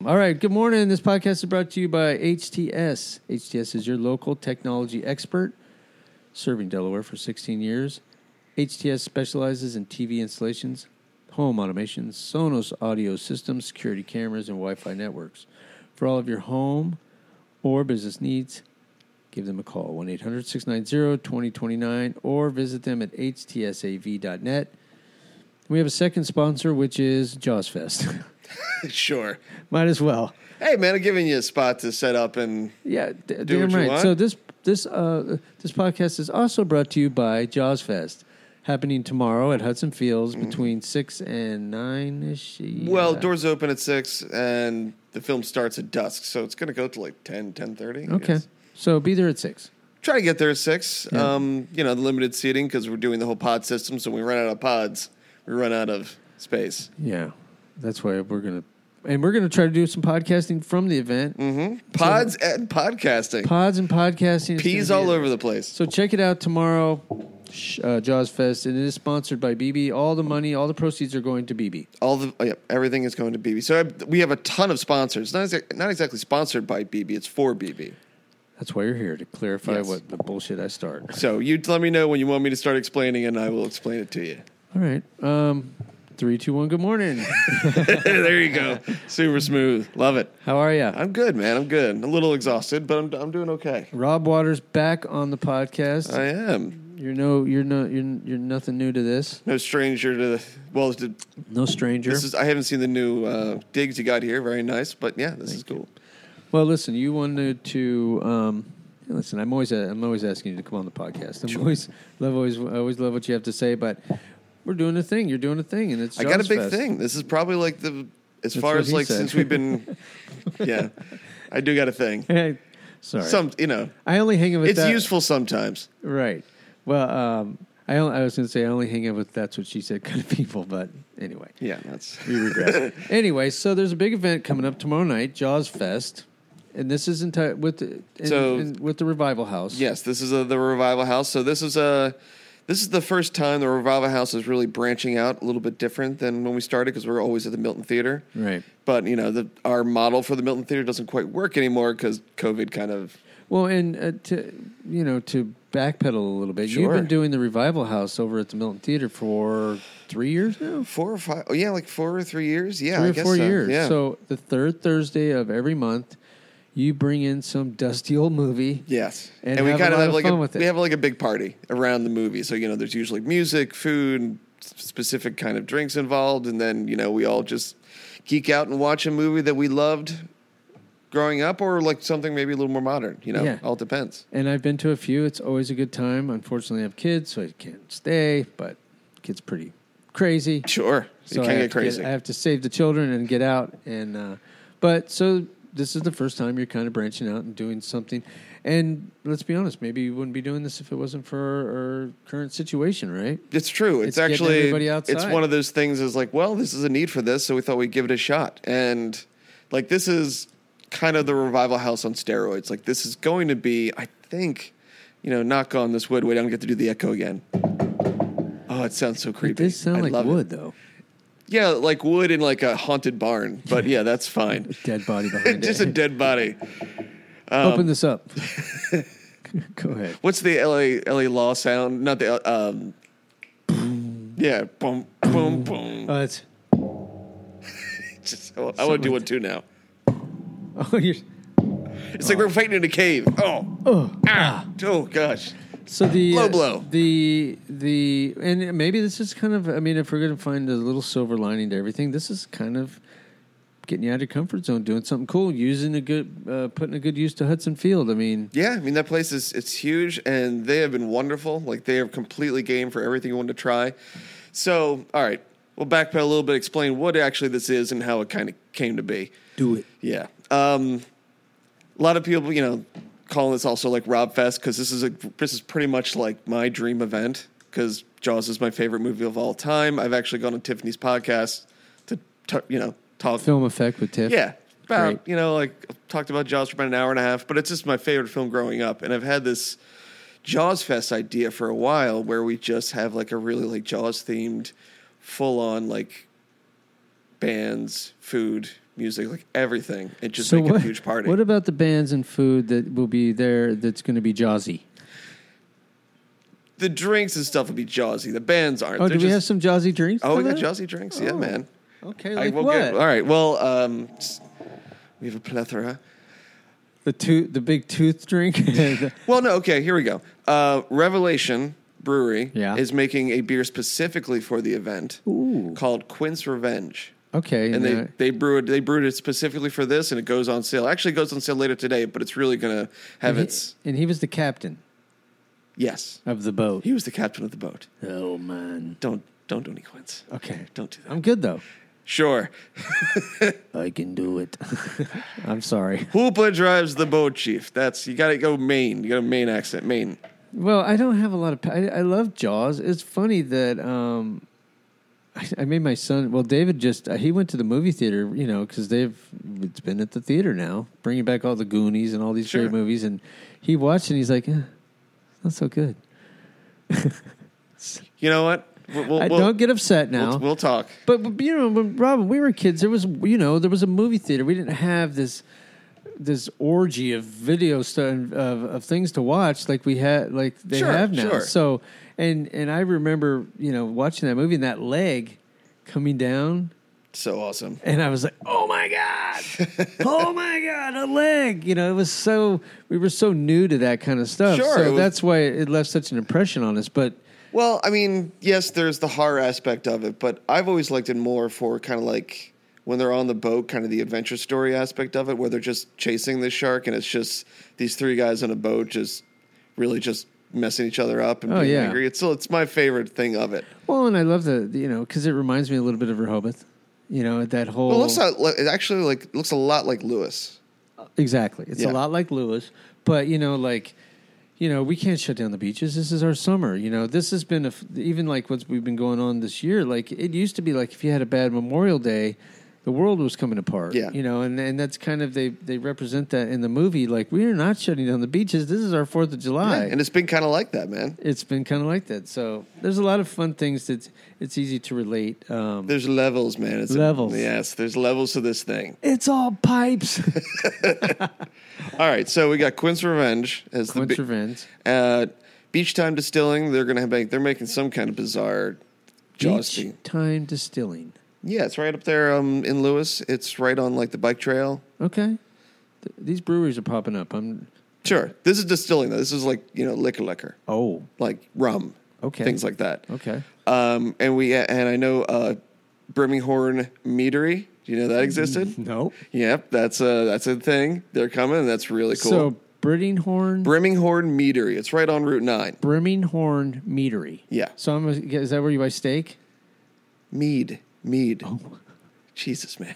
All right. Good morning. This podcast is brought to you by HTS. HTS is your local technology expert, serving Delaware for 16 years. HTS specializes in TV installations, home automations, Sonos audio systems, security cameras, and Wi-Fi networks. For all of your home or business needs, give them a call, 1-800-690-2029, or visit them at htsav.net. We have a second sponsor, which is Jaws Fest. Sure. Might as well. Hey, man, I'm giving you a spot to set up and do what damn you right. want. So this podcast is also brought to you by Jaws Fest, happening tomorrow at Hudson Fields between 6 and 9-ish. Well, doors open at 6, and the film starts at dusk, so it's going to go to like 10:30. Okay. So be there at 6. Try to get there at 6. Yeah. The limited seating, because we're doing the whole pod system, so when we run out of pods, we run out of space. Yeah. That's why we're going to try to do some podcasting from the event. Mm-hmm. Pods and podcasting. Pods and podcasting. Peas all over the place. So check it out tomorrow, Jaws Fest. And it is sponsored by BB. All the money, all the proceeds are going to BB. Everything is going to BB. So we have a ton of sponsors. Not exactly sponsored by BB. It's for BB. That's why you're here, to clarify Yes. what the bullshit I start. So you let me know when you want me to start explaining, and I will explain it to you. All right. 3, 2, 1, good morning. There you go. Super smooth. Love it. How are you? I'm good, man. I'm good. A little exhausted, but I'm doing okay. Rob Waters back on the podcast. I am. You're nothing new to this. No stranger to No stranger. I haven't seen the new digs you got here. Very nice, but yeah, this is cool. Well, listen, you wanted to listen. I'm always asking you to come on the podcast. I always love what you have to say, but we're doing a thing. You're doing a thing, and it's I got a big Fest. thing. This is probably like That's what he said. since we've been. Yeah, I do got a thing. Hey, sorry. I only hang out with it's that. useful sometimes. Right. Well, I was going to say I only hang out with that's what she said kind of people, but anyway. Yeah, that's We regress. Anyway, so there's a big event coming up tomorrow night, Jaws Fest, and this is with the Revival House. Yes, this is the Revival House. So this is the first time the Revival House is really branching out a little bit different than when we started, because we're always at the Milton Theater. Right. But our model for the Milton Theater doesn't quite work anymore because COVID kind of. Well, and to backpedal a little bit, Sure. you've been doing the Revival House over at the Milton Theater for 3 years now? 4 or 5. Oh, yeah, like 4 or 3 years. Yeah, 3 I or guess 4 so. years. Yeah. So the third Thursday of every month, you bring in some dusty old movie. Yes, And we have kind a of lot have of like fun with it. we have like a big party around the movie. So there's usually music, food, specific kind of drinks involved, and then we all just geek out and watch a movie that we loved growing up, or like something maybe a little more modern. Yeah. All depends. And I've been to a few. It's always a good time. Unfortunately, I have kids, so I can't stay, but kids pretty crazy. Sure, So it I can have get to crazy. I have to save the children and get out. But so this is the first time you're kind of branching out and doing something. And let's be honest, maybe you wouldn't be doing this if it wasn't for our current situation, right? It's true. It's getting actually everybody outside. it's one of those things. Is like, well, this is a need for this, so we thought we'd give it a shot. And like, this is kind of the Revival House on steroids. Like, this is going to be, I think, knock on this wood. Wait, I don't get to do the echo again. Oh, it sounds so creepy. It does sound like love it. wood, though. Yeah, like wood in like a haunted barn. But yeah, that's fine. Dead body behind Just it. a dead body. Open this up. Go ahead. What's the LA Law sound? Not the yeah, boom, boom, boom. Oh, it's I want to do one too now. you're. It's like we're fighting in a cave. Oh gosh. So the Low blow. The and maybe this is kind of. I mean, if we're going to find a little silver lining to everything, this is kind of getting you out of your comfort zone, doing something cool, using putting a good use to Hudson Field. I mean, Yeah, I mean that place it's huge, and they have been wonderful. Like, they are completely game for everything you want to try. So, all right, we'll backpedal a little bit, explain what actually this is and how it kind of came to be. do it. Yeah, a lot of people, calling this also like Rob Fest, because this is pretty much like my dream event, because Jaws is my favorite movie of all time. I've actually gone on Tiffany's podcast to talk Film effect with Tiff. Yeah, about Great. I've talked about Jaws for about an hour and a half, but it's just my favorite film growing up, and I've had this Jaws Fest idea for a while, where we just have like a really Jaws themed, full on bands, food, music, like everything. It just make a huge party. What about the bands and food that will be there that's going to be jazzy? The drinks and stuff will be jazzy. The bands aren't. Oh, They're do we have some jazzy drinks? Oh, for we got that? jazzy drinks. Yeah, man. Okay, like will what? all right. Well, we have a plethora. The big tooth drink? Well, no. Okay, here we go. Revelation Brewery Yeah. is making a beer specifically for the event Ooh. called Quint's Revenge. Okay. And they brewed it specifically for this, and it goes on sale. Actually, it goes on sale later today, but it's really going to have its... And he was the captain Yes. of the boat. He was the captain of the boat. Oh, man. Don't do any Quints. Okay. Don't do that. I'm good, though. Sure. I can do it. I'm sorry. Hoopa drives the boat, chief. You got to go Maine. You got a Maine accent. Maine. Well, I don't have a lot of... I love Jaws. It's funny that I made my son... Well, David he went to the movie theater, because it's been at the theater now, bringing back all the Goonies and all these great movies, and he watched and he's like, not so good. You know what? Don't get upset now. We'll talk. But when Robin, we were kids, there was a movie theater. We didn't have this orgy of video stuff of things to watch like we had they have now. Sure. So and I remember watching that movie and that leg coming down. So awesome. And I was like, oh my God, oh my God, a leg. We were so new to that kind of stuff. Sure, So that's why it left such an impression on us. But well, I mean, yes, there's the horror aspect of it, but I've always liked it more for kind of like when they're on the boat, kind of the adventure story aspect of it, where they're just chasing the shark and it's just these three guys on a boat just really just messing each other up and being angry. It's my favorite thing of it. Well, and I love because it reminds me a little bit of Rehoboth. That whole... Well, it actually looks a lot like Lewis. Exactly. It's a lot like Lewis, but we can't shut down the beaches. This is our summer. This has been even like what's we've been going on this year. Like it used to be like if you had a bad Memorial Day, the world was coming apart. Yeah. And that's kind of they represent that in the movie. Like we are not shutting down the beaches. This is our 4th of July. Yeah, and it's been kind of like that, man. It's been kind of like that. So there's a lot of fun things that it's easy to relate. There's levels, man. Levels. Yes, there's levels to this thing. It's all pipes. All right, so we got Quint's Revenge as Quint's Revenge. Beach Time Distilling. They're making some kind of bizarre Jaws Beach thing. Time Distilling. Yeah, it's right up there in Lewis. It's right on like the bike trail. Okay. These breweries are popping up. Sure. This is distilling though. This is like liquor. Oh, like rum. Okay. Things like that. Okay. And I know Birmingham Meadery. Do you know that existed? No. Yep, that's a thing. They're coming. And that's really cool. So Birmingham Meadery. It's right on Route 9. Birmingham Meadery. Yeah. So is that where you buy steak? Mead. Oh. Jesus, man.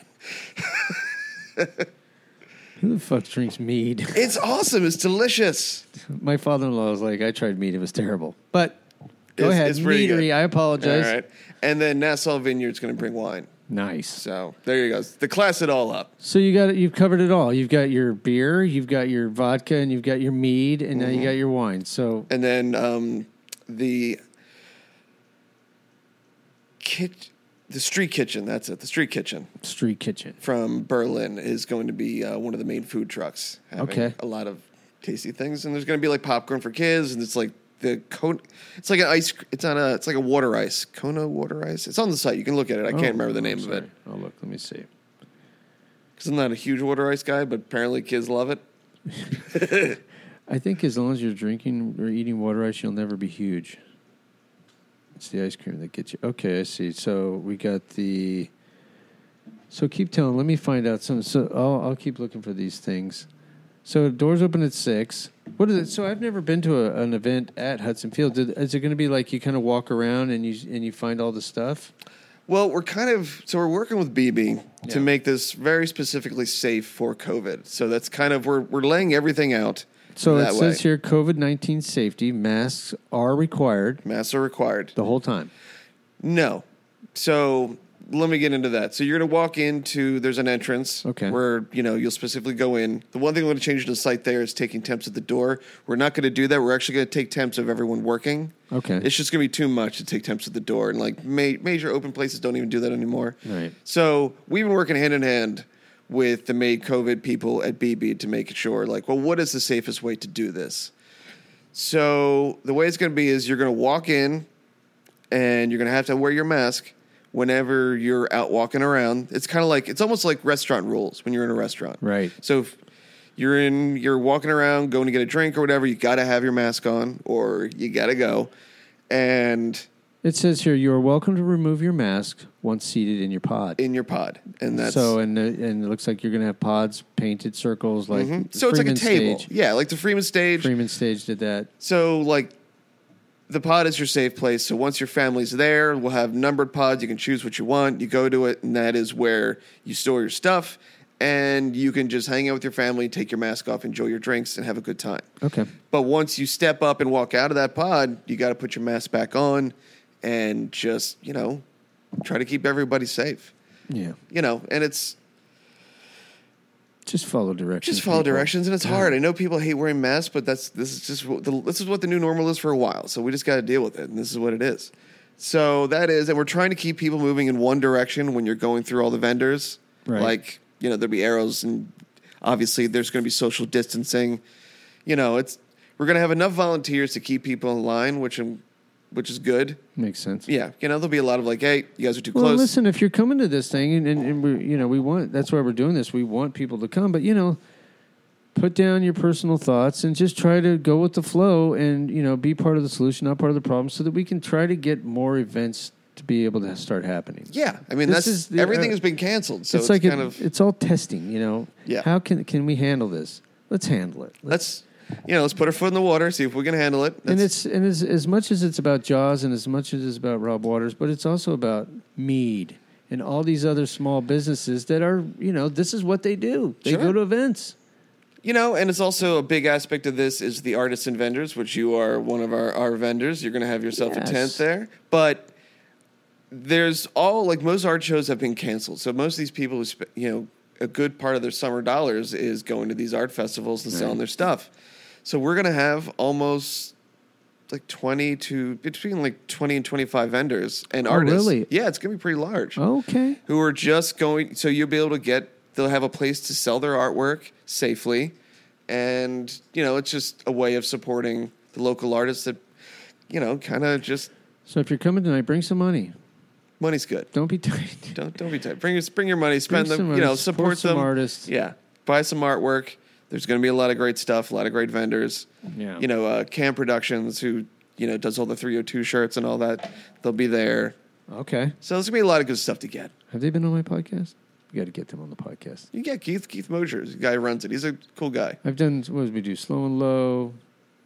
Who the fuck drinks mead? It's awesome. It's delicious. My father-in-law was like, I tried mead. It was terrible. But go ahead. It's pretty Meadery. good. I apologize. All right. And then Nassau Vineyard's going to bring wine. Nice. So there you go. To class it all up. So you've covered it all. You've got your beer, you've got your vodka, and you've got your mead, and now you got your wine. So and then the street kitchen. That's it. The street kitchen. Street kitchen From Berlin is going to be one of the main food trucks. Having a lot of tasty things, and there's going to be like popcorn for kids, and it's like it's like an ice. It's like a water ice. Kona water ice. It's on the site. You can look at it. I can't remember the name of it. Oh, look. Let me see. Because I'm not a huge water ice guy, but apparently kids love it. I think as long as you're drinking or eating water ice, you'll never be huge. It's the ice cream that gets you. Okay, I see. So we got the... So keep telling. Let me find out some. So I'll keep looking for these things. So doors open at 6. What is it? So I've never been to an event at Hudson Field. Is it going to be like you kind of walk around and you find all the stuff? Well, we're working with BB to make this very specifically safe for COVID. So that's kind of we're laying everything out. So it says here COVID-19 safety masks are required. Masks are required The whole time. No. So let me get into that. So you're going to walk into, there's an entrance where, you'll specifically go in. The one thing I'm going to change to the site there is taking temps at the door. We're not going to do that. We're actually going to take temps of everyone working. Okay. It's just going to be too much to take temps at the door. And like major open places don't even do that anymore. Right. So we've been working hand in hand with the Made COVID people at BB to make sure, like, well, what is the safest way to do this? So the way it's going to be is you're going to walk in and you're going to have to wear your mask whenever you're out walking around. It's kind of like, it's almost like restaurant rules when you're in a restaurant. Right. So if you're walking around, going to get a drink or whatever, you got to have your mask on or you got to go. And it says here, you are welcome to remove your mask once seated in your pod. And that's so, and it looks like you're going to have pods, painted circles, like so it's like a table. Stage. Yeah, like the Freeman Stage. Freeman Stage did that. So, like, the pod is your safe place. So once your family's there, we'll have numbered pods. You can choose what you want. You go to it, and that is where you store your stuff. And you can just hang out with your family, take your mask off, enjoy your drinks, and have a good time. Okay. But once you step up and walk out of that pod, you got to put your mask back on and just, try to keep everybody safe. Yeah. And it's... Just follow directions. Just follow directions, and it's hard. I know people hate wearing masks, but this is what the new normal is for a while. So we just got to deal with it, and this is what it is. So that is, and we're trying to keep people moving in one direction when you're going through all the vendors. Right. Like, there'll be arrows, and obviously there's going to be social distancing. We're going to have enough volunteers to keep people in line, which is good. Makes sense. Yeah, there'll be a lot of like, hey, you guys are too well, close. Listen, if you're coming to this thing, and we want, that's why we're doing this. We want people to come, but put down your personal thoughts and just try to go with the flow, and be part of the solution, not part of the problem, so that we can try to get more events to be able to start happening. Yeah, I mean everything has been canceled, so it's all testing. Yeah. How can we handle this? Let's handle it. Let's put our foot in the water, see if we can handle it. And it's as much as it's about Jaws and as much as it's about Rob Waters, but it's also about Mead and all these other small businesses that are, this is what they do. They go to events. And it's also a big aspect of this is the artists and vendors, which you are one of our vendors. You're going to have yourself a tent there. But there's most art shows have been canceled. So most of these people who, a good part of their summer dollars is going to these art festivals and selling their stuff. So we're going to have almost between 20 and 25 vendors and artists. Really? Yeah, it's going to be pretty large. Okay. Who are just going, so you'll be able to they'll have a place to sell their artwork safely. And, it's just a way of supporting the local artists that, kind of just. So if you're coming tonight, bring some money. Money's good. Don't be tight. Don't be tight. Bring your money, spend them, support some them. artists. Yeah. Buy some artwork. There's going to be a lot of great stuff, a lot of great vendors. Yeah. Cam Productions, who, does all the 302 shirts and all that. They'll be there. Okay. So there's going to be a lot of good stuff to get. Have they been on my podcast? You got to get them on the podcast. You get Keith Mosier, the guy who runs it. He's a cool guy. I've done, what did we do? Slow and Low.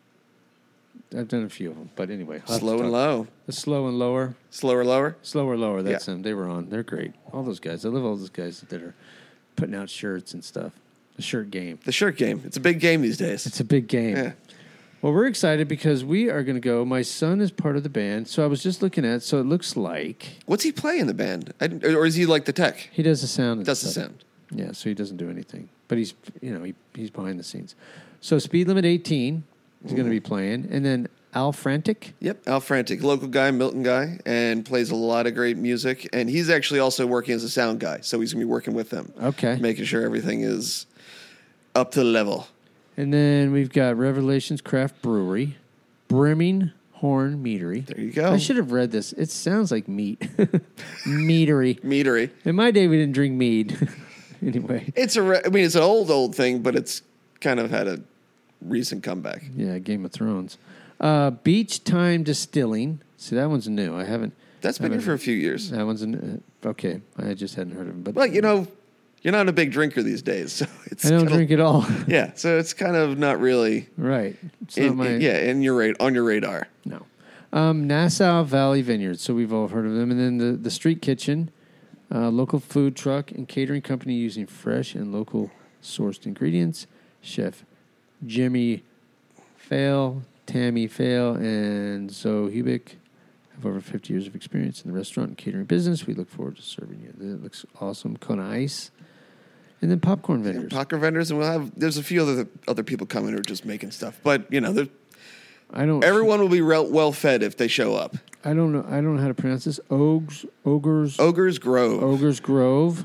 I've done a few of them, but anyway. Slow and Low. The Slow and Lower. Slower Lower? Slower Lower, that's them. They were on. They're great. All those guys. I love all those guys that are putting out shirts and stuff. The shirt game. The shirt game. It's a big game these days. It's a big game. Yeah. Well, we're excited because we are going to go. My son is part of the band, so I was just looking at. So it looks like what's he play in the band, or is he like the tech? He does the sound. Does the sound? Yeah, so he doesn't do anything, but he's he's behind the scenes. So Speed Limit 18 is going to be playing, and then Al Frantic. Yep, Al Frantic, local guy, Milton guy, and plays a lot of great music. And he's actually also working as a sound guy, so he's going to be working with them. Okay, making sure everything is up to the level. And then we've got Revelations Craft Brewery, Brimming Horn Meadery. There you go. I should have read this. It sounds like meat. Meadery. Meadery. In my day, we didn't drink mead. Anyway. It's an old thing, but it's kind of had a recent comeback. Yeah, Game of Thrones. Beach Time Distilling. See, that one's new. I haven't. That's been here for a few years. That one's okay. I just hadn't heard of him. But well, you're not a big drinker these days, so I don't drink at all. Yeah, so it's kind of not really right. It's on your radar. No. Nassau Valley Vineyards. So we've all heard of them, and then the Street Kitchen, local food truck and catering company using fresh and local sourced ingredients. Chef Jimmy Fail, Tammy Fail, and Zoe Hubick have over 50 years of experience in the restaurant and catering business. We look forward to serving you. It looks awesome. Kona Ice. And then popcorn vendors. Yeah, popcorn vendors, and there's a few other people coming who are just making stuff. But, everyone will be well fed if they show up. I don't know how to pronounce this. Ogres Grove. Ogres Grove.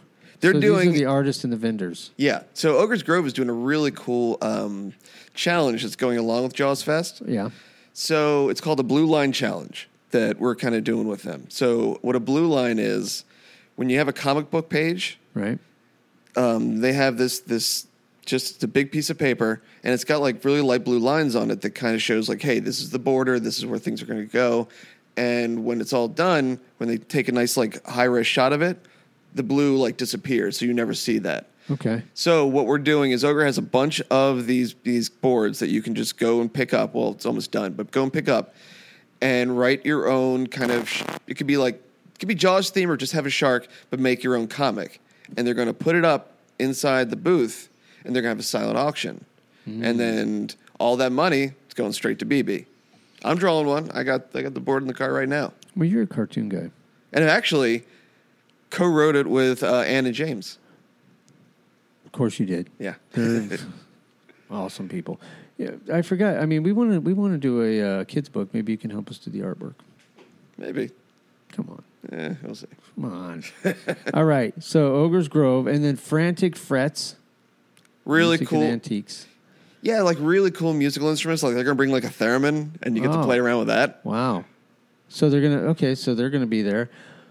They're so doing these are the artists and the vendors. Yeah. So Ogre's Grove is doing a really cool challenge that's going along with Jaws Fest. Yeah. So it's called a Blue Line Challenge that we're kind of doing with them. So what a blue line is, when you have a comic book page, Right. they have this just a big piece of paper, and it's got like really light blue lines on it that kind of shows like, hey, this is the border, this is where things are going to go. And when it's all done, when they take a nice like high-res shot of it, the blue like disappears, so you never see that. Okay. So what we're doing is Ogre has a bunch of these boards that you can just go and pick up. Well, it's almost done, but go and pick up and write your own kind of. It could be Jaws theme or just have a shark, but make your own comic. And they're going to put it up inside the booth, and they're going to have a silent auction, and then all that money is going straight to BB. I'm drawing one. I got the board in the car right now. Well, you're a cartoon guy. And I actually co-wrote it with Ann and James. Of course you did. Yeah. They're awesome people. Yeah, I forgot. I mean, we want to do a kids book. Maybe you can help us do the artwork. Maybe. Come on. We'll see. Come on. All right. So Ogre's Grove, and then Frantic Frets. Really Music cool. and antiques. Yeah, like really cool musical instruments. Like they're gonna bring like a theremin, and you get to play around with that. Wow. So they're gonna be there.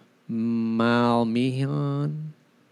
Malmihan.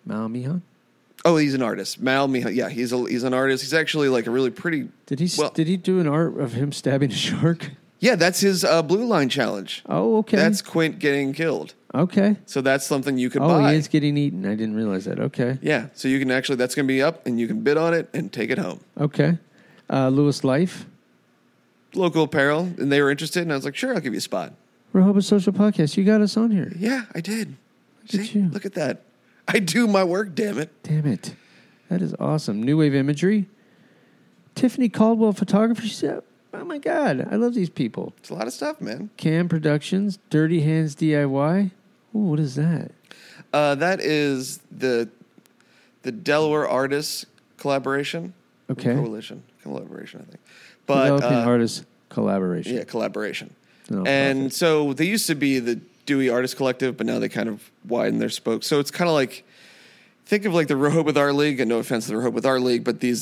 Oh, he's an artist. Mal Mihan. Yeah, he's an artist. He's actually like a really pretty. Did he do an art of him stabbing a shark? Yeah, that's his Blue Line challenge. Oh, okay. That's Quint getting killed. Okay. So that's something you could Oh, buy. he is getting eaten. I didn't realize that. Okay. Yeah, so you can actually, that's going to be up, and you can bid on it and take it home. Okay. Lewis Life. Local apparel, and they were interested, and I was like, sure, I'll give you a spot. Rehoboth Social Podcast. You got us on here. Yeah, I did. Look at See? you. Look at that. I do my work, damn it. Damn it. That is awesome. New Wave Imagery. Tiffany Caldwell Photography. She said, oh, my God. I love these people. It's a lot of stuff, man. Cam Productions. Dirty Hands DIY. Ooh, what is that? That is the Delaware Artists collaboration. Okay. Coalition. Collaboration, I think. But Developing Artists Collaboration. yeah, collaboration. No, and profit. so they used to be the Dewey Artist Collective, but now they kind of widened their spokes. So it's kind of like, think of like the Rehoboth Art League, and no offense to the Rehoboth Art League, but this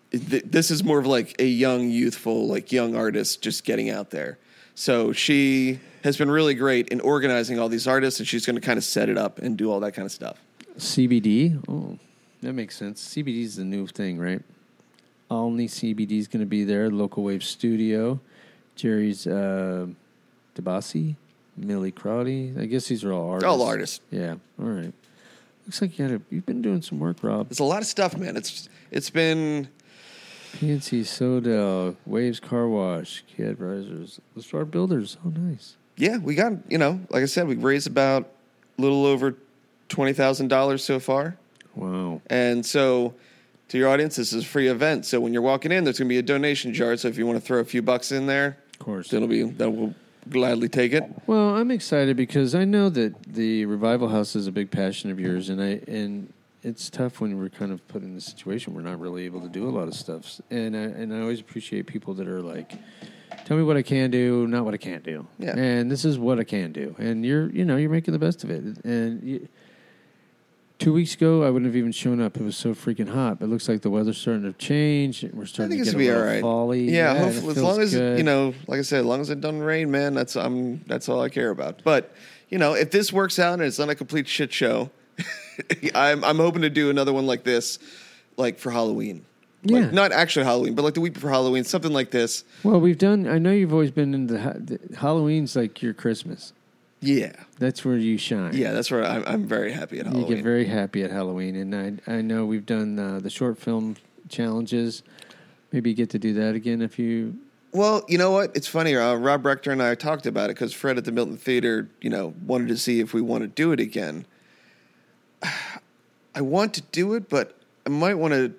is more of like a young, youthful, like young artist just getting out there. So she has been really great in organizing all these artists, and she's going to kind of set it up and do all that kind of stuff. CBD. Oh, that makes sense. CBD is the new thing, right? Alney CBD is going to be there. Local Wave Studio. Jerry's DeBassi. Millie Crowdy. I guess these are all artists. All artists. Yeah. All right. Looks like you've been doing some work, Rob. There's a lot of stuff, man. It's been PNC Sodell, Waves Car Wash, Key Advisors, The Star Builders. Oh, nice. Yeah, we got, like I said, we raised about a little over $20,000 so far. Wow. And so, to your audience, this is a free event. So when you're walking in, there's going to be a donation jar. So if you want to throw a few bucks in there, Of course. that will gladly take it. Well, I'm excited because I know that the Revival House is a big passion of yours, and it's tough when we're kind of put in this situation. We're not really able to do a lot of stuff, and I always appreciate people that are like, tell me what I can do, not what I can't do. Yeah. And this is what I can do, and you're making the best of it. And 2 weeks ago, I wouldn't have even shown up. It was so freaking hot. But it looks like the weather's starting to change. We're I starting think to it's get going to be a all little right. folly. Yeah, it hopefully, as feels long as, good. like I said, as long as it doesn't rain, man, that's all I care about. But, if this works out and it's not a complete shit show, I'm hoping to do another one like this, like for Halloween. Yeah. Like, not actually Halloween, but like the week before Halloween, something like this. Well, we've done. I know you've always been into Halloween's like your Christmas. Yeah. That's where you shine. Yeah, that's where I'm very happy at Halloween. You get very happy at Halloween, and I know we've done the short film challenges. Maybe you get to do that again if you. Well, you know what? It's funny. Rob Rector and I talked about it because Fred at the Milton Theater, wanted to see if we want to do it again. I want to do it, but I might want to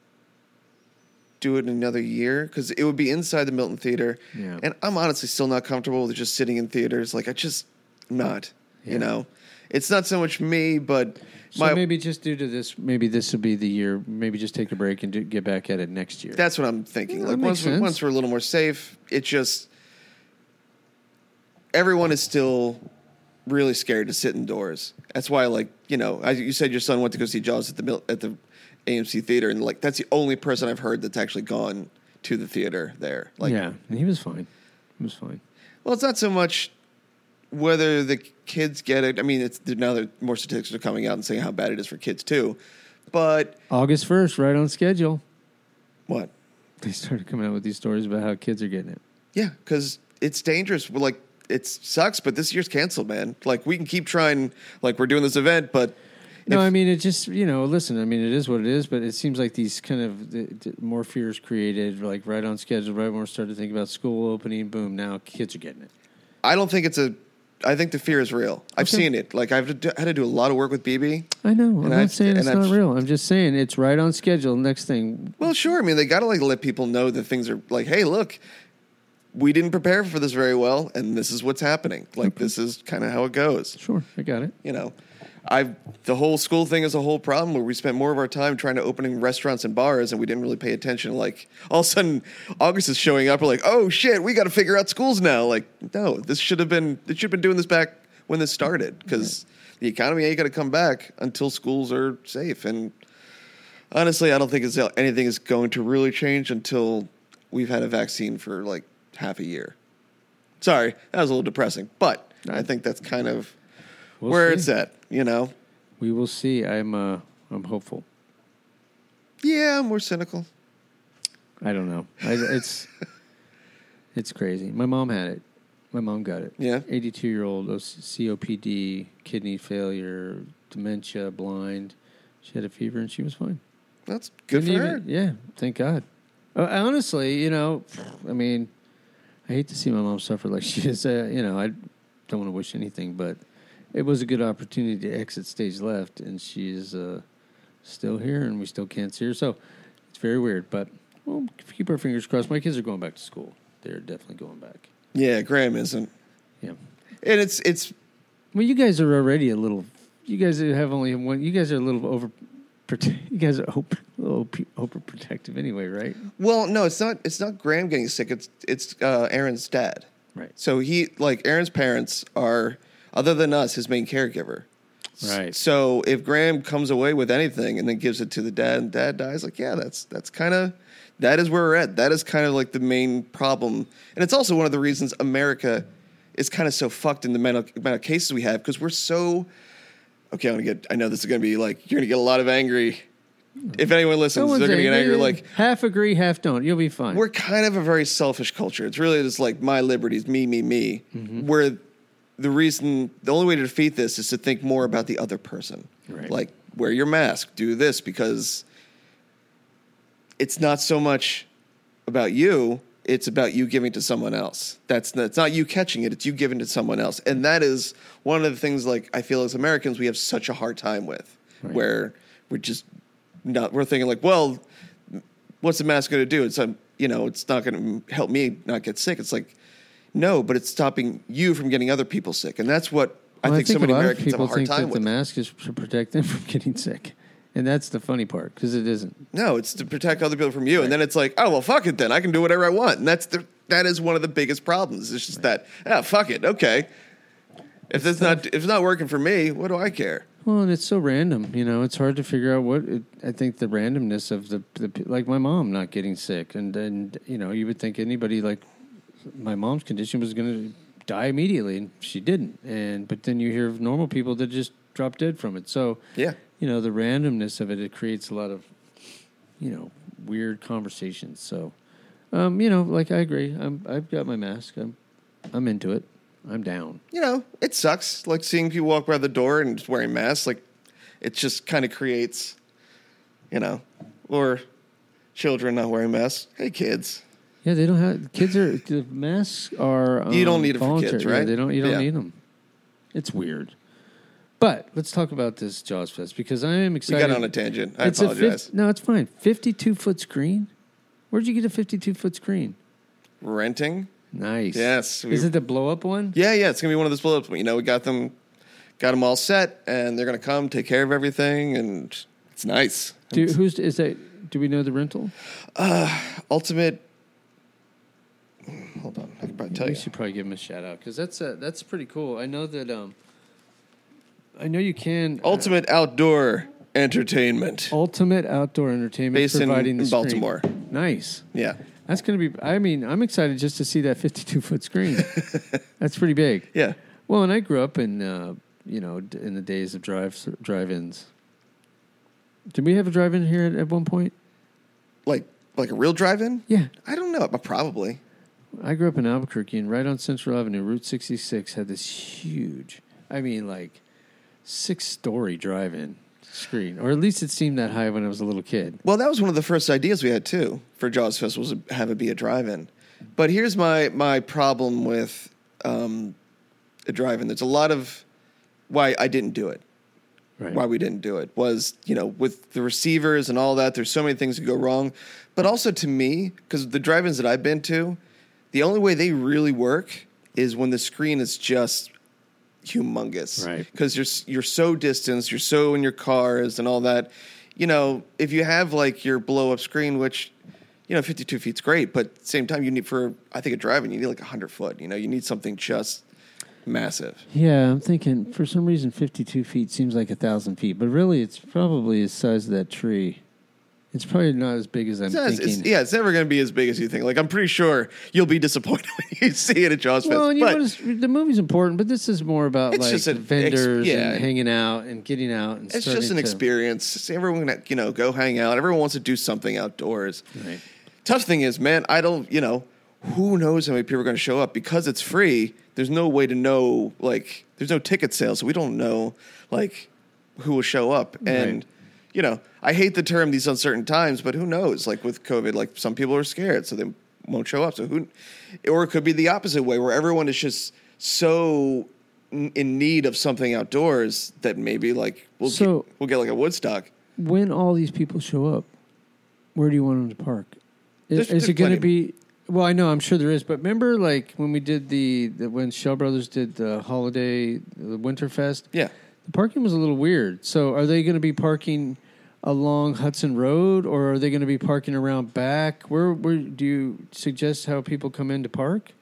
do it in another year because it would be inside the Milton Theater. Yeah. And I'm honestly still not comfortable with just sitting in theaters. Like, not, Yeah. It's not so much me, but So maybe just due to this, maybe this will be the year. Maybe just take a break and get back at it next year. that's what I'm thinking. Yeah, Like that makes sense. once we're a little more safe, it just everyone is still really scared to sit indoors. That's why, like, you know, you said your son went to go see Jaws at the AMC theater, and like that's the only person I've heard that's actually gone to the theater there. Like, yeah, and he was fine. He was fine. Well, it's not so much whether the kids get it. I mean, it's now that more statistics are coming out and saying how bad it is for kids too. But August 1st, right on schedule. What? They started coming out with these stories about how kids are getting it. Yeah, because it's dangerous. We're like, it sucks, but this year's canceled, man. Like, we can keep trying, like, we're doing this event, but... No, I mean, it just, you know, listen, I mean, it is what it is, but it seems like these kind of more fears created, like, right on schedule, right when we started to think about school opening, boom, now kids are getting it. I don't think I think the fear is real. I've seen it. Like, I've had to do a lot of work with BB. I know. I'm not saying it's not real. I'm just saying it's right on schedule. Next thing. Well, sure. I mean, they got to, like, let people know that things are, like, hey, look, we didn't prepare for this very well, and this is what's happening. Like, this is kind of how it goes. Sure, I got it. You know, the whole school thing is a whole problem where we spent more of our time trying to opening restaurants and bars, and we didn't really pay attention. Like, all of a sudden, August is showing up. We're like, oh shit, we got to figure out schools now. Like, no, they should have been doing this back when this started, because the economy ain't going to come back until schools are safe. And honestly, I don't think anything is going to really change until we've had a vaccine for like half a year. Sorry, that was a little depressing, but I think that's kind of where it's at, you know? We will see. I'm hopeful. Yeah, I'm more cynical. I don't know. It's crazy. My mom had it. My mom got it. Yeah. 82-year-old, COPD, kidney failure, dementia, blind. She had a fever and she was fine. That's good for her. Yeah, thank God. Honestly, you know, I mean, I hate to see my mom suffer like she is. You know, I don't want to wish anything, but it was a good opportunity to exit stage left, and she's still here, and we still can't see her. So it's very weird, but we'll keep our fingers crossed. My kids are going back to school. They're definitely going back. Yeah, Graham isn't. Yeah. And it's... Well, you guys are already a little... You guys have only one... You guys are a little over... You guys are a little overprotective anyway, right? Well, no, it's not Graham getting sick. It's Aaron's dad. Right. So Aaron's parents are, other than us, his main caregiver. Right. So if Graham comes away with anything and then gives it to the dad and dad dies, like, yeah, that's kind of... That is where we're at. That is kind of like the main problem. And it's also one of the reasons America is kind of so fucked in the amount of cases we have, because we're so... Okay, I know this is going to be like, you're going to get a lot of angry... If anyone listens, they're going to get angry. Like, half agree, half don't. You'll be fine. We're kind of a very selfish culture. It's really just like my liberties, me. Mm-hmm. Where the only way to defeat this is to think more about the other person. Right. Like, wear your mask, do this, because it's not so much about you. It's about you giving to someone else. That's not you catching it. It's you giving to someone else. And that is one of the things, like, I feel as Americans we have such a hard time with, where we're thinking like, well, what's the mask going to do? It's it's not going to help me not get sick. It's like, no, but it's stopping you from getting other people sick. And that's what I think so many Americans have a hard time with. The mask is to protect them from getting sick. And that's the funny part, because it isn't. No, it's to protect other people from you. Right. And then it's like, oh, well, fuck it then. I can do whatever I want. And that is one of the biggest problems. It's just that, fuck it. Okay. If it's not working for me, what do I care? Well, and it's so random. You know, it's hard to figure out I think the randomness of the like my mom not getting sick. And you know, you would think anybody like my mom's condition was going to die immediately, and she didn't. But then you hear of normal people that just drop dead from it. So, yeah. You know, the randomness of it creates a lot of, you know, weird conversations. So, you know, like I agree. I've got my mask. I'm into it. I'm down. You know, it sucks. Like seeing people walk by the door and just wearing masks. Like, it just kind of creates, you know, or children not wearing masks. Hey, kids. Yeah, they don't have the masks are. You don't need it for kids, right? Yeah, you don't need them. It's weird. But let's talk about this Jaws Fest, because I am excited. We got on a tangent. I apologize. No, it's fine. 52-foot screen? Where'd you get a 52-foot screen? Renting. Nice. Yes. Is it the blow-up one? Yeah. It's going to be one of those blow-ups. You know, we got them all set, and they're going to come take care of everything, and it's nice. Do we know the rental? Ultimate. Hold on. I can probably tell you. We should probably give them a shout-out, because that's pretty cool. I know that I know you can. Ultimate Outdoor Entertainment. Ultimate Outdoor Entertainment. Based providing in the Baltimore. Screen. Nice. Yeah. That's going to be, I mean, I'm excited just to see that 52-foot screen. That's pretty big. Yeah. Well, and I grew up in, in the days of drive-ins. Did we have a drive-in here at one point? Like a real drive-in? Yeah. I don't know. Probably. I grew up in Albuquerque, and right on Central Avenue, Route 66 had this huge, 6-story drive-in screen. Or at least it seemed that high when I was a little kid. Well, that was one of the first ideas we had, too, for Jaws Fest, was to have it be a drive-in. But here's my problem with a drive-in. There's a lot of why I didn't do it. Right. Why we didn't do it was, with the receivers and all that, there's so many things that go wrong. But also to me, because the drive-ins that I've been to, the only way they really work is when the screen is just humongous. Right. Because you're so distanced, you're so in your cars and all that. If you have your blow-up screen, which, 52 feet's great, but at the same time, you need I think a drive-in, you need 100 foot. You need something just massive. Yeah, I'm thinking, for some reason, 52 feet seems like 1,000 feet, but really it's probably the size of that tree. It's probably not as big as I'm thinking. It's never going to be as big as you think. I'm pretty sure you'll be disappointed when you see it at Jaws Fest. Well, and notice the movie's important, but this is more about vendors and hanging out and getting out. And it's just an experience. Everyone, go hang out. Everyone wants to do something outdoors. Right. Tough thing is, man, I don't, who knows how many people are going to show up because it's free. There's no way to know, there's no ticket sales, so we don't know, who will show up. And, I hate the term these uncertain times, but who knows? With COVID, some people are scared, so they won't show up. Or it could be the opposite way, where everyone is just so in need of something outdoors that maybe, we'll get a Woodstock. When all these people show up, where do you want them to park? Is it going to be... Well, I know, I'm sure there is, but remember, when we did when Shell Brothers did the Winterfest? Yeah. The parking was a little weird. So are they going to be parking along Hudson Road, or are they going to be parking around back? Where do you suggest how people come in to park?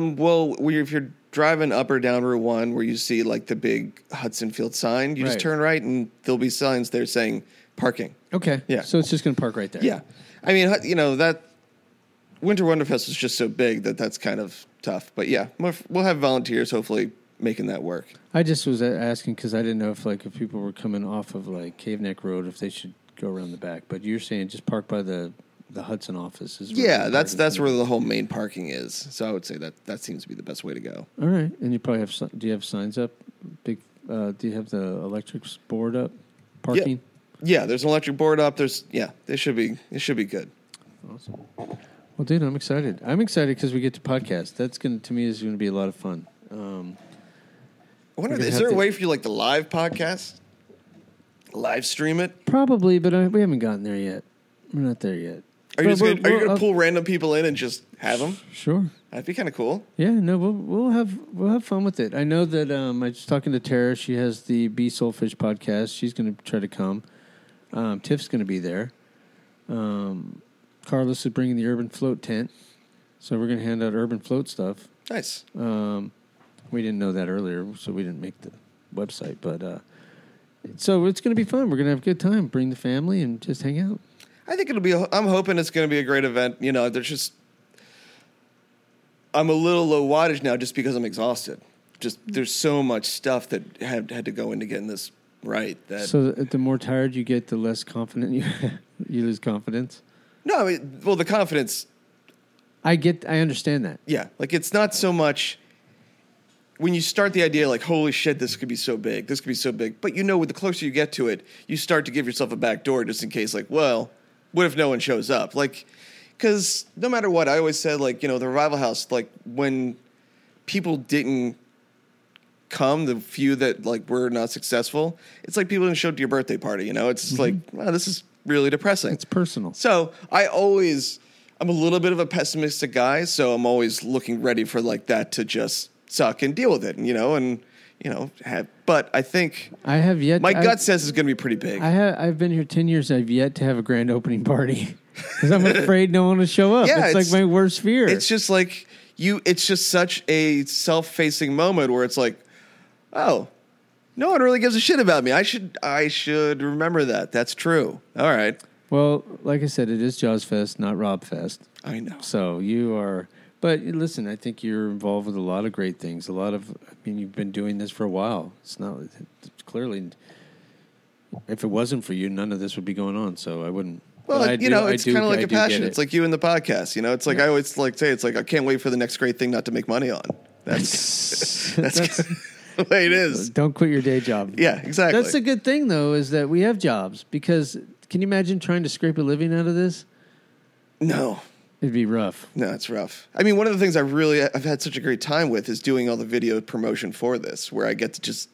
If you're driving up or down Route 1 where you see, the big Hudson Field sign, you just turn right, and there'll be signs there saying parking. Okay. Yeah. So it's just going to park right there. Yeah. I mean, that... Winter Wonderfest is just so big that's kind of tough. But yeah, we'll have volunteers hopefully making that work. I just was asking because I didn't know if people were coming off of Cave Neck Road, if they should go around the back. But you're saying just park by the Hudson office. That's where the whole main parking is. So I would say that seems to be the best way to go. All right. And you probably have, do you have signs up? Do you have the electric board up? Parking? Yeah, there's an electric board up. It should be good. Awesome. Well, dude, I'm excited. I'm excited because we get to podcast. That's to me is going to be a lot of fun. I wonder, is there a way for you to live podcast, live stream it? Probably, but we haven't gotten there yet. We're not there yet. Are you going to pull random people in and just have them? Sure. That'd be kind of cool. Yeah, no, we'll have fun with it. I know that I was talking to Tara. She has the Bee Soulfish podcast. She's going to try to come. Tiff's going to be there. Carlos is bringing the Urban Float tent, so we're going to hand out Urban Float stuff. Nice. We didn't know that earlier, so we didn't make the website. But so it's going to be fun. We're going to have a good time. Bring the family and just hang out. I think it'll be. I'm hoping it's going to be a great event. I'm a little low wattage now just because I'm exhausted. Just there's so much stuff that had to go into getting this right. So the more tired you get, the less confident you lose confidence. No, the confidence. I understand that. Yeah, it's not so much when you start the idea holy shit, this could be so big, but the closer you get to it, you start to give yourself a back door just in case, what if no one shows up? Because no matter what, I always said, the Revival House, when people didn't come, the few that were not successful, it's like people didn't show up to your birthday party, It's mm-hmm. Wow, this is really depressing. It's personal. So I'm a little bit of a pessimistic guy, so I'm always looking ready for that to just suck and deal with it, but I think I have yet. My gut says it's going to be pretty big. I've been here 10 years. I've yet to have a grand opening party because I'm afraid no one will show up. Yeah, it's my worst fear. It's just it's just such a self-facing moment where it's oh, No one really gives a shit about me. I should remember that. That's true. All right. Well, like I said, it is Jaws Fest, not Rob Fest. I know. So you are, but listen, I think you're involved with a lot of great things. You've been doing this for a while. It's clearly, if it wasn't for you, none of this would be going on. So I wouldn't. Well, it's kind of like a passion. It's like you in the podcast. It's like I always say, it's like I can't wait for the next great thing not to make money on. That's the way it is. Don't quit your day job. Yeah, exactly. That's a good thing, though, is that we have jobs. Because can you imagine trying to scrape a living out of this? No. It'd be rough. No, it's rough. I mean, one of the things I've had such a great time with is doing all the video promotion for this, where I get to just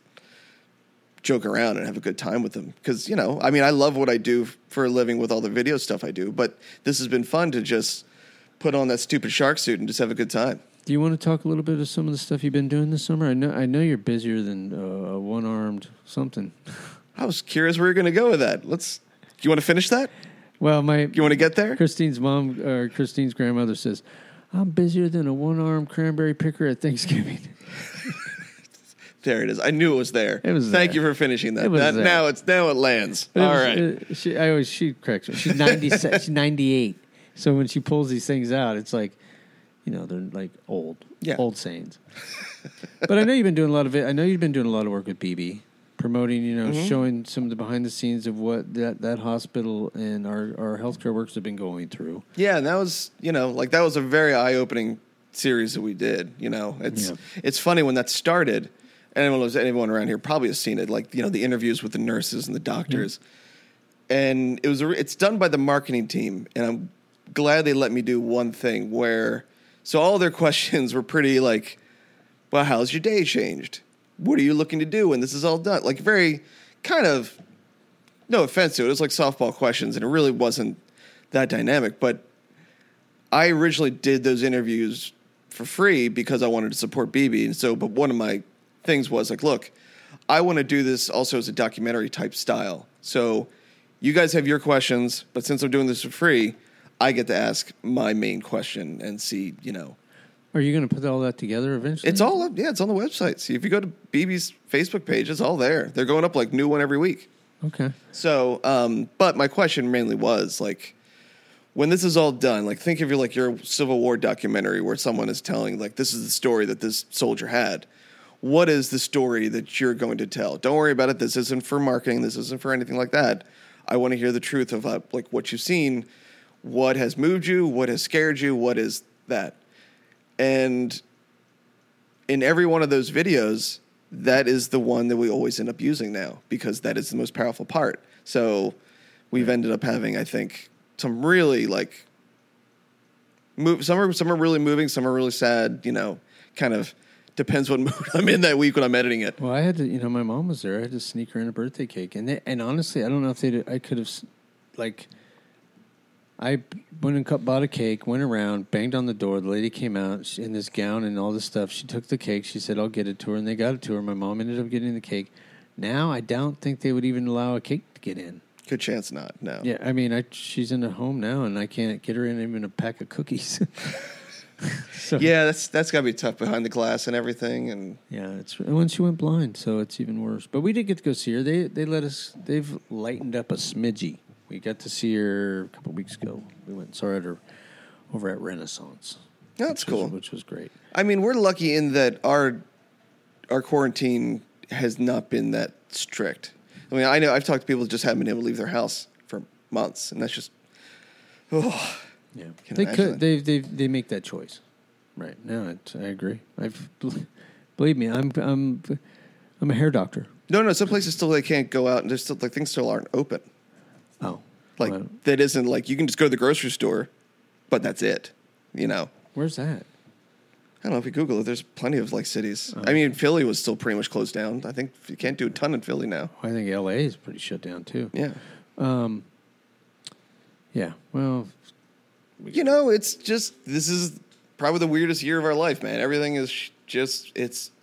joke around and have a good time with them. Because, I love what I do for a living with all the video stuff I do, but this has been fun to just put on that stupid shark suit and just have a good time. Do you want to talk a little bit of some of the stuff you've been doing this summer? I know you're busier than a one-armed something. I was curious where you're going to go with that. Do you want to finish that? Well, you want to get there? Christine's grandmother says, I'm busier than a one-armed cranberry picker at Thanksgiving. There it is. I knew it was there. Thank you for finishing that. Now it lands. All right. She corrects me. She's 96. She's 98. So when she pulls these things out, it's like, they're like old sayings. But I know you've been doing a lot of it. I know you've been doing a lot of work with BB, promoting, showing some of the behind the scenes of what that hospital and our healthcare workers have been going through. Yeah, and that was, that was a very eye-opening series that we did. It's funny when that started. Anyone around here probably has seen it, the interviews with the nurses and the doctors. And it's done by the marketing team, and I'm glad they let me do one thing where, so all their questions were pretty like, well, how's your day changed? What are you looking to do when this is all done? Like very kind of, no offense to it, it was like softball questions, and it really wasn't that dynamic. But I originally did those interviews for free because I wanted to support BB. And so, but one of my things was like, look, I want to do this also as a documentary type style. So you guys have your questions, but since I'm doing this for free, I get to ask my main question and see, Are you going to put all that together eventually? It's all up. Yeah, it's on the website. See, if you go to BB's Facebook page, it's all there. They're going up like new one every week. Okay. So, but my question mainly was like, when this is all done, like think of your Civil War documentary where someone is telling like, this is the story that this soldier had. What is the story that you're going to tell? Don't worry about it. This isn't for marketing. This isn't for anything like that. I want to hear the truth of like what you've seen, what has moved you, what has scared you, what is that. And in every one of those videos, that is the one that we always end up using now because that is the most powerful part. So we've ended up having, I think, some really like some are really moving, some are really sad, kind of depends what mood I'm in that week when I'm editing it. Well, I had to, my mom was there. I had to sneak her in a birthday cake. And honestly, I don't know if I could have, like, I went and bought a cake, went around, banged on the door. The lady came out in this gown and all this stuff. She took the cake. She said, I'll get it to her. And they got it to her. My mom ended up getting the cake. Now, I don't think they would even allow a cake to get in. Good chance not, no. Yeah, I mean, she's in a home now, and I can't get her in even a pack of cookies. So, yeah, that's got to be tough behind the glass and everything. And yeah, when she went blind, so it's even worse. But we did get to go see her. They let us. They've lightened up a smidgy. We got to see her a couple of weeks ago. We went and saw her over at Renaissance. That's cool, which was great. I mean, we're lucky in that our quarantine has not been that strict. I mean, I know I've talked to people who just haven't been able to leave their house for months, and that's just yeah. They make that choice. Right. No, I agree. Believe me, I'm a hair doctor. No. Some places still they can't go out, and there's still like things still aren't open. Oh, that isn't like you can just go to the grocery store, but that's it. Where's that? I don't know if you Google it. There's plenty of like cities. Oh. I mean, Philly was still pretty much closed down. I think you can't do a ton in Philly now. I think L.A. is pretty shut down too. Yeah. Yeah. Well. It's just, this is probably the weirdest year of our life, man. Everything is just,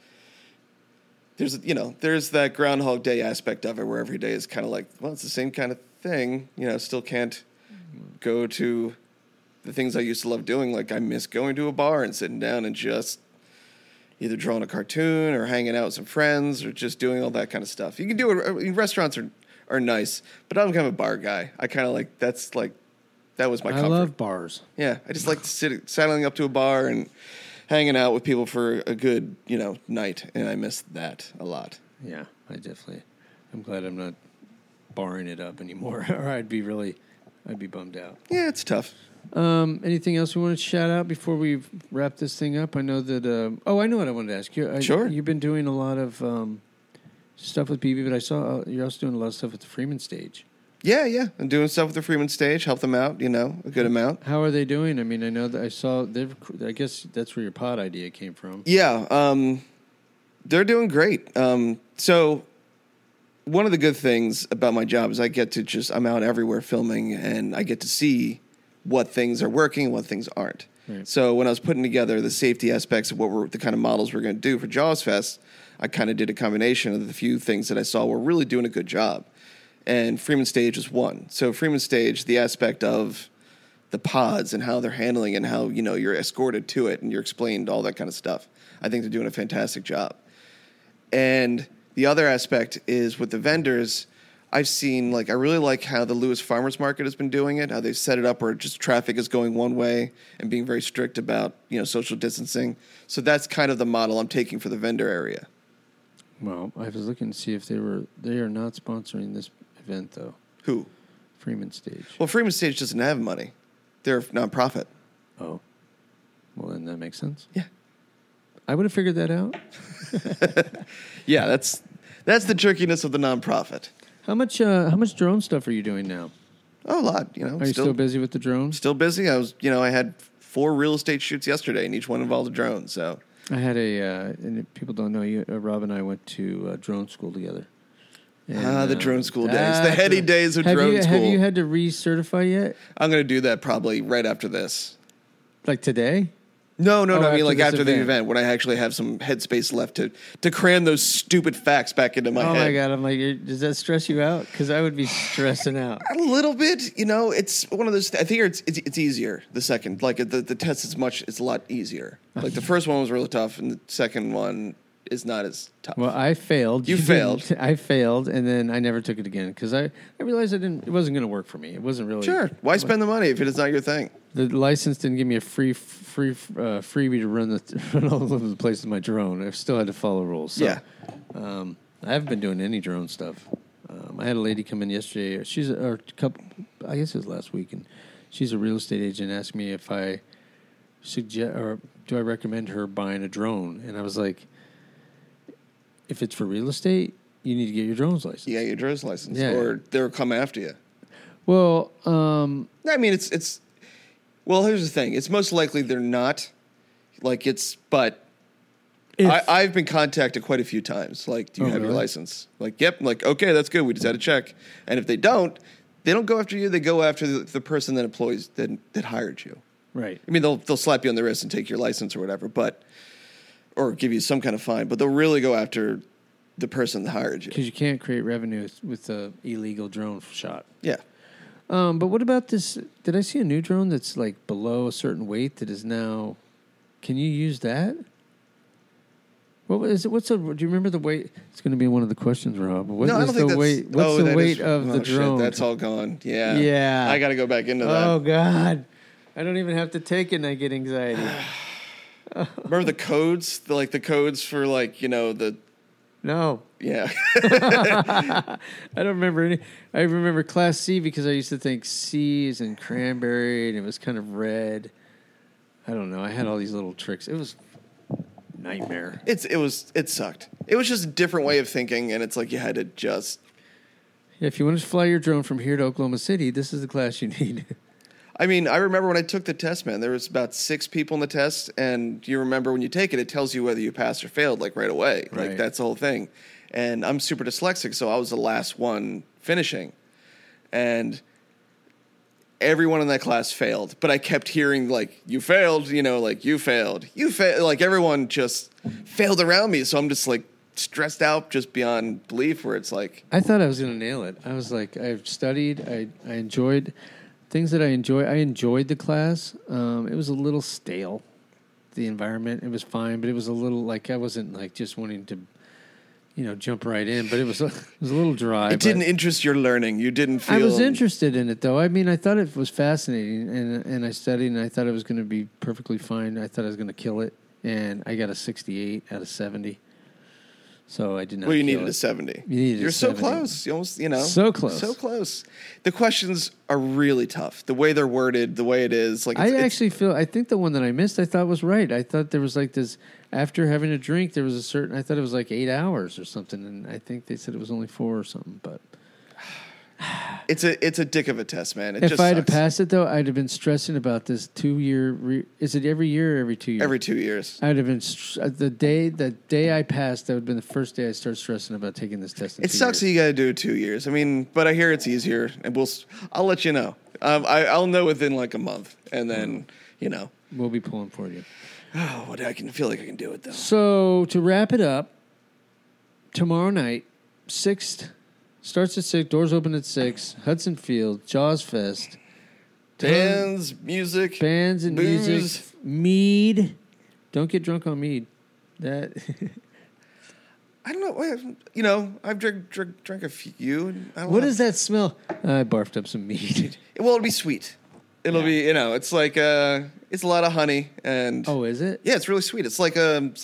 there's that Groundhog Day aspect of it where every day is kind of like, well, it's the same kind of thing. Still can't go to the things I used to love doing. Like I miss going to a bar and sitting down and just, either drawing a cartoon or hanging out with some friends or just doing all that kind of stuff. You can do it. I mean, restaurants are nice, but I'm kind of a bar guy. I kind of like that was my comfort. I love bars. Yeah, I just like saddling up to a bar and hanging out with people for a good, night, and I miss that a lot. Yeah, I'm glad I'm not barring it up anymore, or I'd be bummed out. Yeah, it's tough. Anything else we want to shout out before we wrap this thing up? I know that. I know what I wanted to ask you. Sure. You've been doing a lot of stuff with BB, but I saw you're also doing a lot of stuff with the Freeman Stage. Yeah. I'm doing stuff with the Freeman Stage, help them out, a good amount. How are they doing? I mean, I know that I saw. I guess that's where your pod idea came from. Yeah, they're doing great. So one of the good things about my job is I'm out everywhere filming, and I get to see what things are working and what things aren't. Right. So when I was putting together the safety aspects of the kind of models we're going to do for Jaws Fest, I kind of did a combination of the few things that I saw were really doing a good job. And Freeman Stage was one. So Freeman Stage, the aspect of the pods and how they're handling it and how, you're escorted to it and you're explained all that kind of stuff. I think they're doing a fantastic job. And the other aspect is with the vendors, I've seen, I really like how the Lewis Farmers Market has been doing it, how they've set it up where just traffic is going one way and being very strict about, social distancing. So that's kind of the model I'm taking for the vendor area. Well, I was looking to see if they are not sponsoring this event, though. Who? Freeman Stage. Well, Freeman Stage doesn't have money. They're a nonprofit. Oh. Well, then that makes sense. Yeah. I would have figured that out. Yeah, that's the jerkiness of the nonprofit. How much drone stuff are you doing now? Oh, a lot. Are you still busy with the drones? Still busy. I was, I had 4 real estate shoots yesterday, and each one involved a drone. So I had and people don't know, Rob and I went to drone school together. And, the drone school days, the heady days of drone school. Have you had to recertify yet? I'm going to do that probably right after this. Like today? No. I mean, after the event, when I actually have some headspace left to cram those stupid facts back into my head. Oh my God! I'm like, does that stress you out? Because I would be stressing out a little bit. It's one of those. I think it's easier. The second, the test it's a lot easier. Like the first one was really tough, and the second one is not as tough. Well, I failed. You failed. I failed, and then I never took it again because I realized it wasn't going to work for me. It wasn't really. Sure. Why spend the money if it is not your thing? The license didn't give me a freebie to run all over the place with my drone. I still had to follow rules. So, yeah. I haven't been doing any drone stuff. I had a lady come in yesterday. I guess it was last week, and she's a real estate agent. Asked me if I do I recommend her buying a drone, and I was like, if it's for real estate, you need to get your drone's license. Yeah, your drone's license, or they'll come after you. Well, I mean, it's. Well, here's the thing. It's most likely they're not. But I've been contacted quite a few times. Do you have your license? Yep. Okay, that's good. We just had to check. And if they don't go after you. They go after the person that employs that hired you. Right. I mean, they'll slap you on the wrist and take your license or whatever, or give you some kind of fine. But they'll really go after the person that hired you. Because you can't create revenue with the illegal drone shot. Yeah. But what about this? Did I see a new drone that's below a certain weight that is now? Can you use that? What is it? Do you remember the weight? It's going to be one of the questions, Rob. No, I don't think that's... weight? What's the weight of the drone? Shit, that's all gone. Yeah. Yeah. I got to go back into that. Oh, God. I don't even have to take it and I get anxiety. Remember the codes? The codes for, the... No. Yeah. I don't remember any. I remember Class C because I used to think C is in cranberry and it was kind of red. I don't know. I had all these little tricks. It was nightmare. It sucked. It was just a different way of thinking, and it's you had to just... Yeah, if you want to fly your drone from here to Oklahoma City, this is the class you need. I mean, I remember when I took the test, man, there was about 6 people in the test, and you remember when you take it, it tells you whether you passed or failed, right away. Right. That's the whole thing. And I'm super dyslexic, so I was the last one finishing. And everyone in that class failed, but I kept hearing, you failed, you failed. You failed. Everyone just failed around me, so I'm just, stressed out just beyond belief, where it's I thought I was going to nail it. I was I've studied, I enjoyed... Things that I enjoyed the class. It was a little stale. the environment. It was fine, but it was a little like I wasn't like just wanting to, jump right in. But it was a little dry. It didn't interest your learning. You didn't feel. I was interested in it, though. I mean, I thought it was fascinating, and I studied, and I thought it was going to be perfectly fine. I thought I was going to kill it, and I got a 68 out of 70. So I did not. Well, you kill needed it. a 70. You're so close. You almost, So close. So close. The questions are really tough. The way they're worded, the way it is. Like I think the one that I missed, I thought was right. I thought there was like this, after having a drink, there was I thought it was like 8 hours or something. And I think they said it was only 4 or something, but. It's a dick of a test, man. If I had passed it, though, I'd have been stressing about this 2-year. Is it every year or every 2 years? Every 2 years. I'd have been the day I passed. That would have been the first day I started stressing about taking this test. It sucks that you got to do it 2 years. I mean, but I hear it's easier, and I'll let you know. I'll know within like a month, and then we'll be pulling for you. Oh, I can feel like I can do it though. So to wrap it up, tomorrow night, 6th. Starts at 6, doors open at 6, Hudson Field, Jaws Fest. Bands, music. Bands and booze. music. Mead. Don't get drunk on mead. That. I don't know. I've drank a few. And what does that smell? I barfed up some mead. Well, it'll be sweet. It'll be, it's like it's a lot of honey and. Oh, is it? Yeah, it's really sweet. It's like it's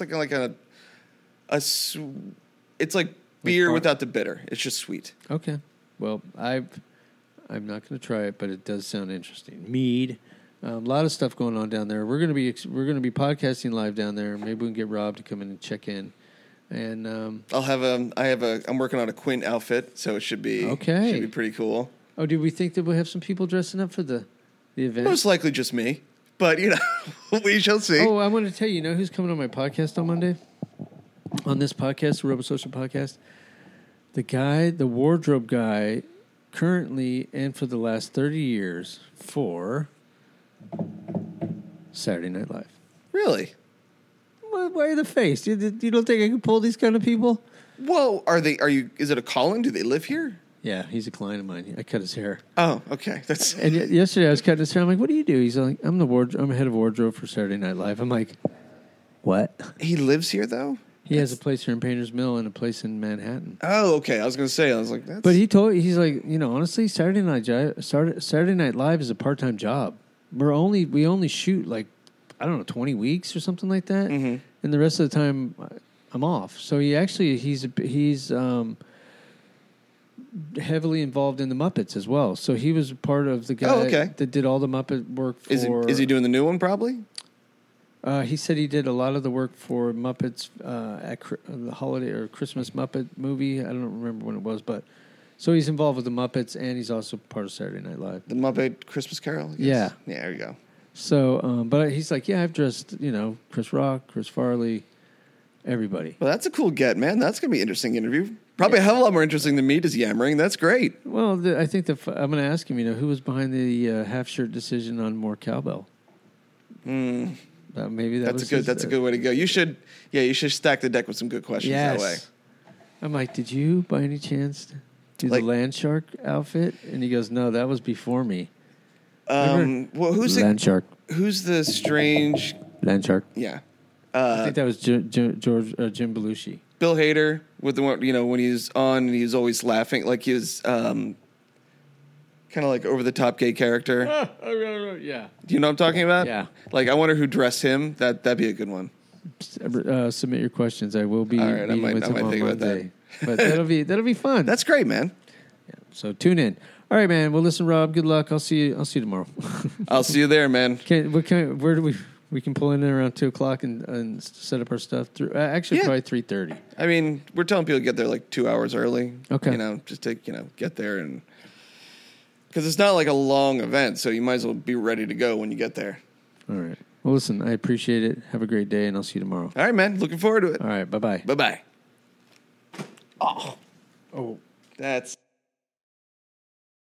like beer without the bitter. It's just sweet. Okay. Well, I'm not going to try it, but it does sound interesting. Mead. A lot of stuff going on down there. We're going to be podcasting live down there. Maybe we can get Rob to come in and check in. And I'm working on a Quint outfit, so it should be okay. Should be pretty cool. Oh, do we think that we'll have some people dressing up for the event? Most likely just me, but we shall see. Oh, I want to tell you, who's coming on my podcast on Monday? On this podcast, the RoboSocial podcast, the wardrobe guy, currently and for the last 30 years for Saturday Night Live. Really? Why the face? You don't think I can pull these kind of people? Well, is it a call-in? Do they live here? Yeah, he's a client of mine. I cut his hair. Oh, okay. And yesterday I was cutting his hair. I'm like, what do you do? He's like, I'm head of wardrobe for Saturday Night Live. I'm like, what? He lives here, though? He has a place here in Painters Mill and a place in Manhattan. Oh, okay. I was going to say, that's... But he's like, honestly, Saturday Night Live is a part-time job. We only shoot like, I don't know, 20 weeks or something like that. Mm-hmm. And the rest of the time I'm off. So he's heavily involved in the Muppets as well. So he was part of the guy that did all the Muppet work for... Is he doing the new one probably? He said he did a lot of the work for Muppets at the holiday or Christmas Muppet movie. I don't remember when it was, but so he's involved with the Muppets, and he's also part of Saturday Night Live. The Muppet Christmas Carol? Yeah. Yeah, there you go. So, but he's like, yeah, I've dressed, Chris Rock, Chris Farley, everybody. Well, that's a cool get, man. That's going to be an interesting interview. Probably a hell of a lot more interesting than me just yammering. That's great. Well, I think I'm going to ask him, who was behind the half-shirt decision on More Cowbell? Maybe that's a good way to go. You should stack the deck with some good questions that way. I'm like, did you by any chance do the Land Shark outfit? And he goes, no, that was before me. Well, who's Land Shark? Who's the strange Land Shark? Yeah, I think that was Jim Belushi. Bill Hader with the one, when he's on, he's always laughing like he was kind of like over the top gay character. Yeah. Do you know what I'm talking about? Yeah. Like I wonder who dressed him. That'd be a good one. Submit your questions. I will be right, meeting with him on Monday. But that'll be fun. That's great, man. Yeah. So tune in. All right, man. Well, listen, Rob. Good luck. I'll see you tomorrow. I'll see you there, man. Where do we can pull in there around 2:00 and set up our stuff through. Actually, probably 3:30. I mean, we're telling people to get there like 2 hours early. Okay. Just to get there and because it's not like a long event, so you might as well be ready to go when you get there. All right. Well, listen, I appreciate it. Have a great day, and I'll see you tomorrow. All right, man. Looking forward to it. All right. Bye-bye. Bye-bye. Oh. That's...